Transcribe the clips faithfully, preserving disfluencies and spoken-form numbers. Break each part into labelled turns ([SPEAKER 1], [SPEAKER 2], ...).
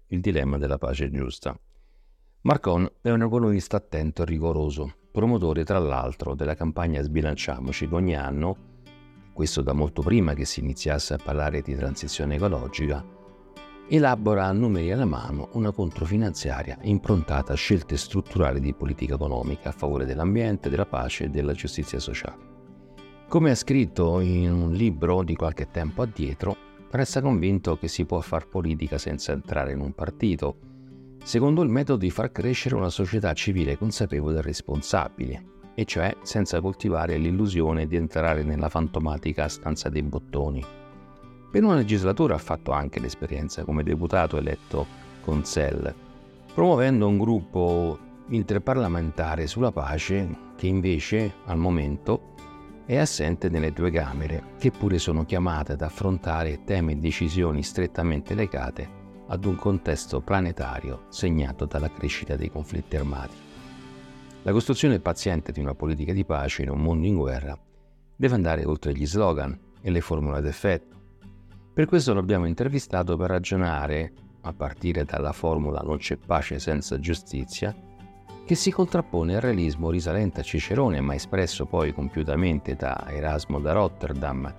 [SPEAKER 1] il dilemma della pace giusta. Marcon è un economista attento e rigoroso, promotore tra l'altro della campagna Sbilanciamoci che ogni anno, questo da molto prima che si iniziasse a parlare di transizione ecologica, elabora a numeri alla mano una controfinanziaria improntata a scelte strutturali di politica economica a favore dell'ambiente, della pace e della giustizia sociale. Come ha scritto in un libro di qualche tempo addietro, resta convinto che si può far politica senza entrare in un partito, secondo il metodo di far crescere una società civile consapevole e responsabile, e cioè senza coltivare l'illusione di entrare nella fantomatica stanza dei bottoni. Per una legislatura ha fatto anche l'esperienza come deputato eletto con S E L, promuovendo un gruppo interparlamentare sulla pace che invece, al momento, è assente nelle due Camere, che pure sono chiamate ad affrontare temi e decisioni strettamente legate ad un contesto planetario segnato dalla crescita dei conflitti armati. La costruzione paziente di una politica di pace in un mondo in guerra deve andare oltre gli slogan e le formule d'effetto. Per questo l'abbiamo intervistato per ragionare, a partire dalla formula "non c'è pace senza giustizia", che si contrappone al realismo risalente a Cicerone, ma espresso poi compiutamente da Erasmo da Rotterdam,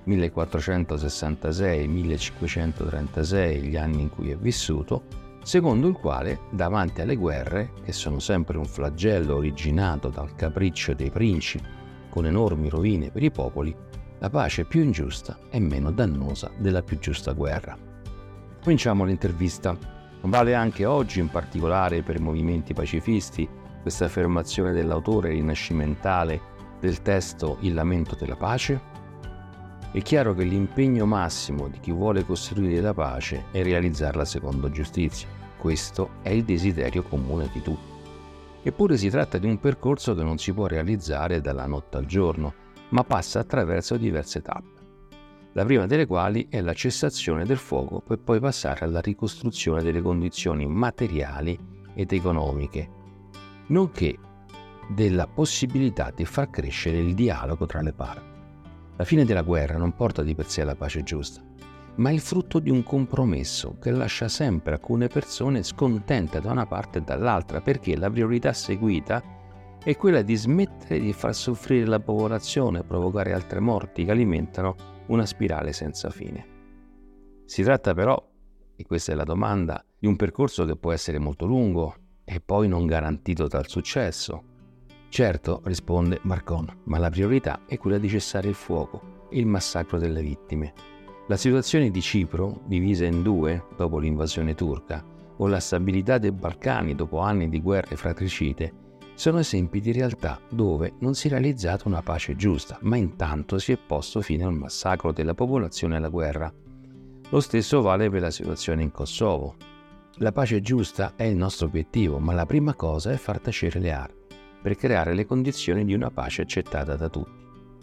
[SPEAKER 1] millequattrocentosessantasei millecinquecentotrentasei, gli anni in cui è vissuto, secondo il quale, davanti alle guerre, che sono sempre un flagello originato dal capriccio dei principi, con enormi rovine per i popoli, la pace è più ingiusta e meno dannosa della più giusta guerra. Cominciamo l'intervista. Vale anche oggi, in particolare per i movimenti pacifisti, questa affermazione dell'autore rinascimentale del testo Il lamento della pace? È chiaro che l'impegno massimo di chi vuole costruire la pace è realizzarla secondo giustizia. Questo è il desiderio comune di tutti. Eppure si tratta di un percorso che non si può realizzare dalla notte al giorno, ma passa attraverso diverse tappe. La prima delle quali è la cessazione del fuoco per poi passare alla ricostruzione delle condizioni materiali ed economiche, nonché della possibilità di far crescere il dialogo tra le parti. La fine della guerra non porta di per sé alla pace giusta, ma è il frutto di un compromesso che lascia sempre alcune persone scontente da una parte e dall'altra, perché la priorità seguita è quella di smettere di far soffrire la popolazione e provocare altre morti che alimentano una spirale senza fine. Si tratta però, e questa è la domanda, di un percorso che può essere molto lungo e poi non garantito dal successo. Certo, risponde Marcon, ma la priorità è quella di cessare il fuoco e il massacro delle vittime. La situazione di Cipro, divisa in due dopo l'invasione turca, o la stabilità dei Balcani dopo anni di guerre fratricide, sono esempi di realtà dove non si è realizzata una pace giusta, ma intanto si è posto fine al massacro della popolazione e alla guerra. Lo stesso vale per la situazione in Kosovo. La pace giusta è il nostro obiettivo, ma la prima cosa è far tacere le armi, per creare le condizioni di una pace accettata da tutti.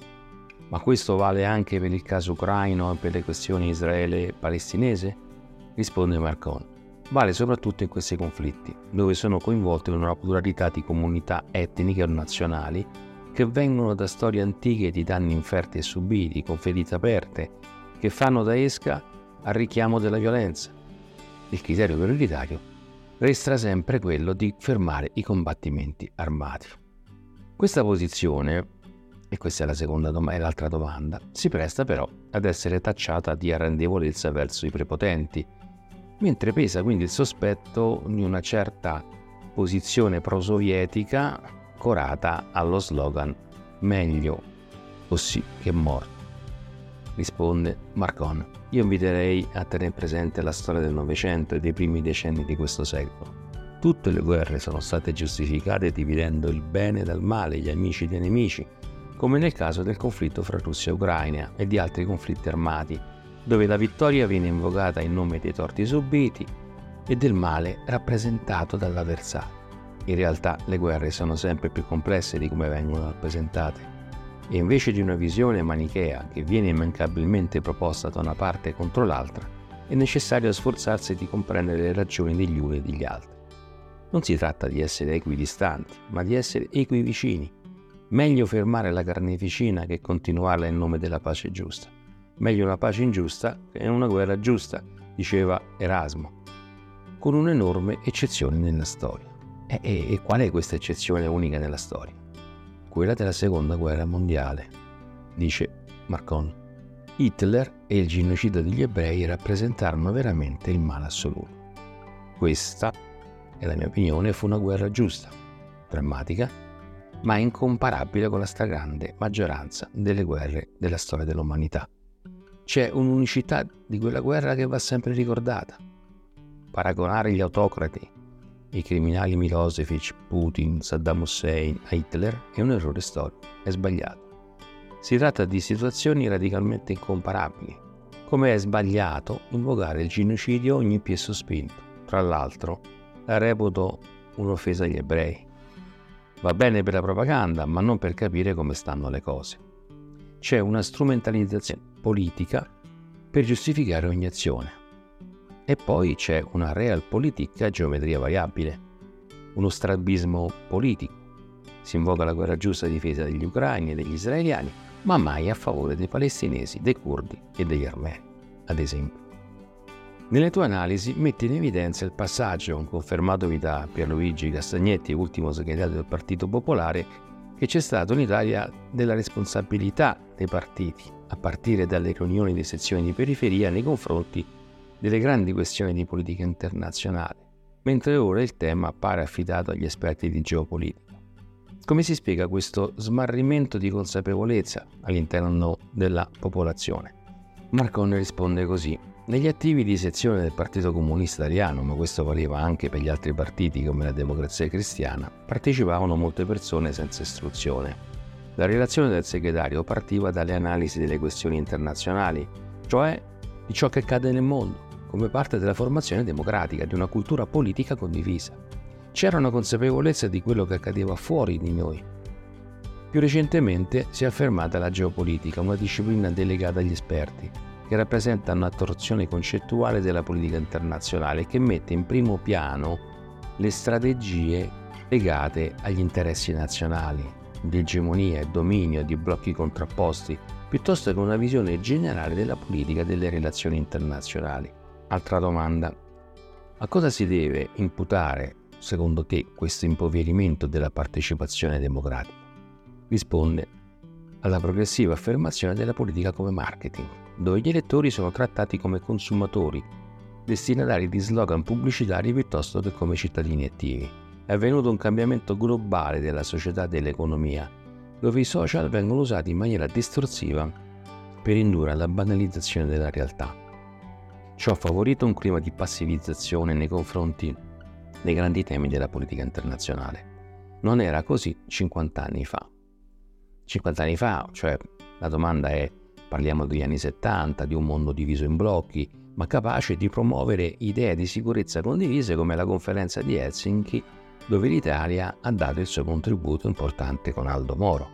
[SPEAKER 1] Ma questo vale anche per il caso ucraino e per le questioni Israele-palestinese? Risponde Marcon. Vale soprattutto in questi conflitti, dove sono coinvolte una pluralità di comunità etniche o nazionali che vengono da storie antiche di danni inferti e subiti, con ferite aperte, che fanno da esca al richiamo della violenza. Il criterio prioritario resta sempre quello di fermare i combattimenti armati. Questa posizione, e questa è la seconda dom- è l'altra domanda, si presta però ad essere tacciata di arrendevolezza verso i prepotenti, mentre pesa quindi il sospetto di una certa posizione pro-sovietica corata allo slogan "meglio così che morto". Risponde Marcon. Io inviterei a tenere presente la storia del Novecento e dei primi decenni di questo secolo. Tutte le guerre sono state giustificate dividendo il bene dal male, gli amici dai nemici, come nel caso del conflitto fra Russia e Ucraina e di altri conflitti armati, dove la vittoria viene invocata in nome dei torti subiti e del male rappresentato dall'avversario. In realtà le guerre sono sempre più complesse di come vengono rappresentate, e invece di una visione manichea che viene immancabilmente proposta da una parte contro l'altra, è necessario sforzarsi di comprendere le ragioni degli uni e degli altri. Non si tratta di essere equidistanti, ma di essere equivicini. Meglio fermare la carneficina che continuarla in nome della pace giusta. Meglio una pace ingiusta che una guerra giusta, diceva Erasmo. con un'enorme eccezione nella storia. E, e, e qual è questa eccezione unica nella storia? Quella della seconda guerra mondiale, dice Marcon. Hitler e il genocidio degli ebrei rappresentarono veramente il male assoluto. Questa, nella mia opinione, fu una guerra giusta, drammatica, ma incomparabile con la stragrande maggioranza delle guerre della storia dell'umanità. C'è un'unicità di quella guerra che va sempre ricordata. Paragonare gli autocrati, i criminali Milosevic, Putin, Saddam Hussein a Hitler è un errore storico, è sbagliato. Si tratta di situazioni radicalmente incomparabili, come è sbagliato invocare il genocidio ogni piè sospinto. Tra l'altro, la reputo un'offesa agli ebrei. Va bene per la propaganda, ma non per capire come stanno le cose. C'è una strumentalizzazione politica per giustificare ogni azione. E poi c'è una realpolitik a geometria variabile, uno strabismo politico. Si invoca la guerra giusta a difesa degli ucraini e degli israeliani, ma mai a favore dei palestinesi, dei curdi e degli armeni, ad esempio. Nelle tue analisi metti in evidenza il passaggio, confermatomi da Pierluigi Castagnetti, ultimo segretario del Partito Popolare, che c'è stato in Italia della responsabilità dei partiti, a partire dalle riunioni di sezioni di periferia nei confronti delle grandi questioni di politica internazionale, mentre ora il tema appare affidato agli esperti di geopolitica. Come si spiega questo smarrimento di consapevolezza all'interno della popolazione? Marcon risponde così. Negli attivi di sezione del Partito Comunista Italiano, ma questo valeva anche per gli altri partiti come la Democrazia Cristiana, partecipavano molte persone senza istruzione. La relazione del segretario partiva dalle analisi delle questioni internazionali, cioè di ciò che accade nel mondo, come parte della formazione democratica di una cultura politica condivisa. C'era una consapevolezza di quello che accadeva fuori di noi. Più recentemente si è affermata la geopolitica, una disciplina delegata agli esperti, che rappresenta una torsione concettuale della politica internazionale che mette in primo piano le strategie legate agli interessi nazionali, di egemonia e dominio di blocchi contrapposti, piuttosto che una visione generale della politica e delle relazioni internazionali. Altra domanda: a cosa si deve imputare, secondo te, questo impoverimento della partecipazione democratica? Risponde: alla progressiva affermazione della politica come marketing, dove gli elettori sono trattati come consumatori, destinatari di slogan pubblicitari piuttosto che come cittadini attivi. È avvenuto un cambiamento globale della società e dell'economia, dove i social vengono usati in maniera distorsiva per indurre alla banalizzazione della realtà. Ciò ha favorito un clima di passivizzazione nei confronti dei grandi temi della politica internazionale. Non era così cinquanta anni fa. cinquanta anni fa, cioè la domanda è: parliamo degli anni settanta, di un mondo diviso in blocchi, ma capace di promuovere idee di sicurezza condivise come la conferenza di Helsinki, dove l'Italia ha dato il suo contributo importante con Aldo Moro.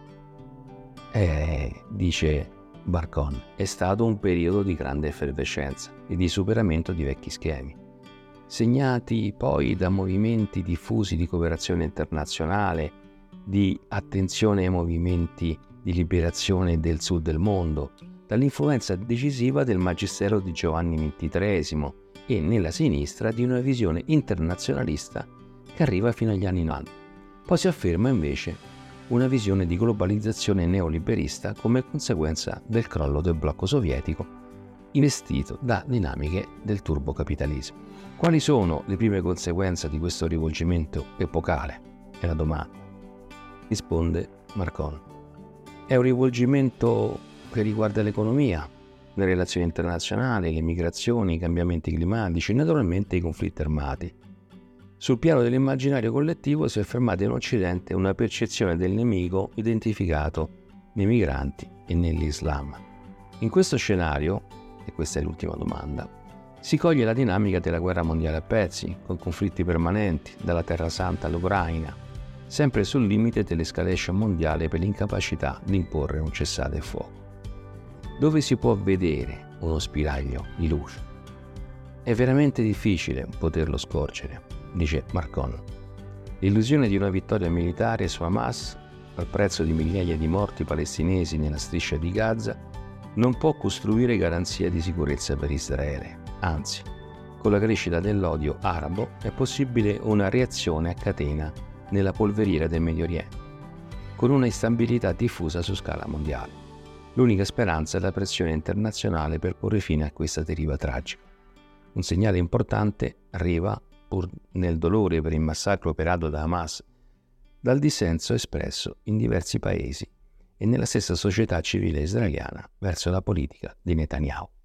[SPEAKER 1] E, dice Marcon, è stato un periodo di grande effervescenza e di superamento di vecchi schemi, segnati poi da movimenti diffusi di cooperazione internazionale, di attenzione ai movimenti di liberazione del sud del mondo, dall'influenza decisiva del magistero di Giovanni ventitreesimo e nella sinistra di una visione internazionalista che arriva fino agli anni novanta. Poi si afferma invece una visione di globalizzazione neoliberista come conseguenza del crollo del blocco sovietico, investito da dinamiche del turbocapitalismo. Quali sono le prime conseguenze di questo rivolgimento epocale? È la domanda. Risponde Marcon. È un rivolgimento che riguarda l'economia, le relazioni internazionali, le migrazioni, i cambiamenti climatici e naturalmente i conflitti armati. Sul piano dell'immaginario collettivo si è affermata in Occidente una percezione del nemico identificato nei migranti e nell'Islam. In questo scenario, e questa è l'ultima domanda, si coglie la dinamica della guerra mondiale a pezzi, con conflitti permanenti, dalla Terra Santa all'Ucraina, sempre sul limite dell'escalation mondiale per l'incapacità di imporre un cessate il fuoco. Dove si può vedere uno spiraglio di luce? È veramente difficile poterlo scorgere, dice Marcon. L'illusione di una vittoria militare su Hamas, al prezzo di migliaia di morti palestinesi nella striscia di Gaza, non può costruire garanzia di sicurezza per Israele. Anzi, con la crescita dell'odio arabo è possibile una reazione a catena nella polveriera del Medio Oriente, con una instabilità diffusa su scala mondiale. L'unica speranza è la pressione internazionale per porre fine a questa deriva tragica. Un segnale importante arriva, pur nel dolore per il massacro operato da Hamas, dal dissenso espresso in diversi paesi e nella stessa società civile israeliana verso la politica di Netanyahu.